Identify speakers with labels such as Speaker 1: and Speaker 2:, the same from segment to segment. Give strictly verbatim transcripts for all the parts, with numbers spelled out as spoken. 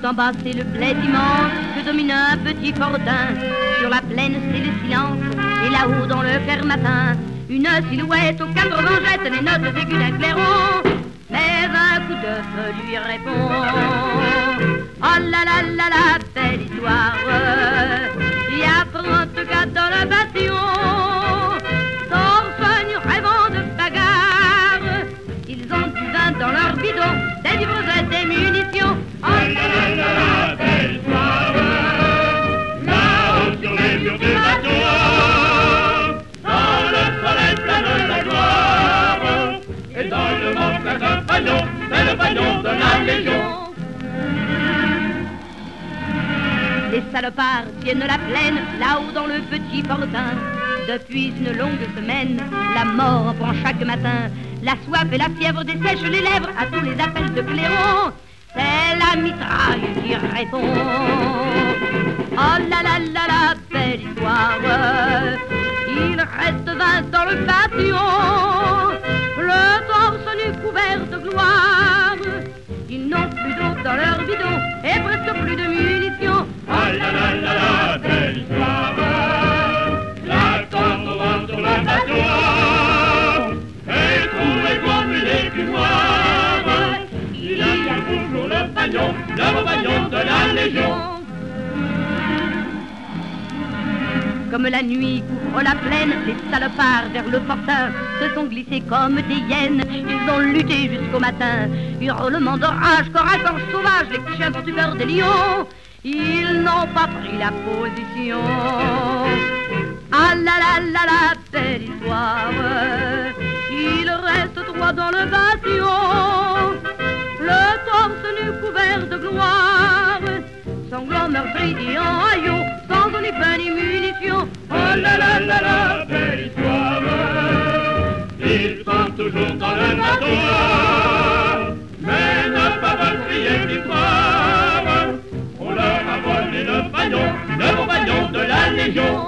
Speaker 1: en bas c'est le bled immense que domine un petit fortin. Sur la plaine c'est le silence, et là-haut dans le clair matin, une silhouette aux quatre vents jette les notes aiguës d'un clairon. Mais un coup de feu lui répond: oh là là là la belle histoire. Il y a trente gars dans le bâtiment, torse nu rêvant de bagarre. Ils ont du vin dans leur bidon, des livres et des munitions. Oh là là là la belle histoire. Là-haut sur les murs du bateau, dans le soleil plein de la gloire, et dans le monde plein de paillons, c'est le paillon de la Légion. Les salopards tiennent la plaine, là-haut dans le petit fortin. Depuis une longue semaine, la mort prend chaque matin. La soif et la fièvre dessèchent les lèvres à tous les appels de clairon. C'est la mitraille qui répond: oh là là là la belle histoire. Il reste vingt dans le bâtiment, le torse nu couvert de gloire. Ils n'ont plus d'eau dans leur bidon et presque plus de munitions. Oh là là là la belle histoire. La corde au vent sur le bateau, et trouvé comme une écumoire. Il y a toujours le paillon, le beau paillon de la Légion. Comme la nuit couvre la plaine, les salopards vers le fortin se sont glissés comme des hyènes. Ils ont lutté jusqu'au matin, hurlements d'orage, corps à corps sauvage, les chiens du cœur des lions. Ils n'ont pas pris la position. Ah là là là la belle histoire. Il reste trois dans le bâtiment, le torse nu couvert de gloire, sanglant meurtri et en haillons, sans ni pain ni munitions. Oh là là là la belle histoire. Ils sont toujours dans le bateau, mais ne peuvent crier victoire. On leur a volé le paillon, le beau paillon de la Légion.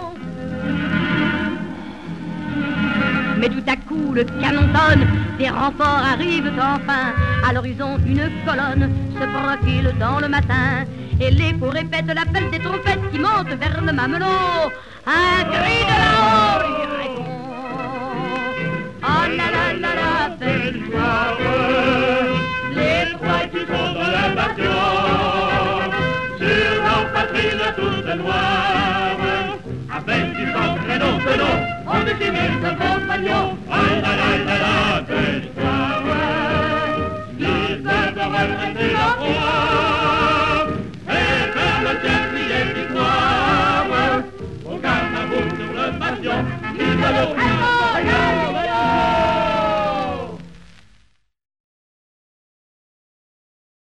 Speaker 1: Mais tout à coup le canon tonne, des renforts arrivent enfin. À l'horizon une colonne se profile dans le matin, et l'écho répète l'appel des trompettes qui montent vers le mamelon. Un cri de là-haut y répond: oh là là là la belle histoire. Les trois qui sont dans le bateau, sur leur patrie de toute noire, avec du sang prénom de nom, on décimait de compagnons. Oh là là là la belle histoire. Ils peuvent regretter la foi.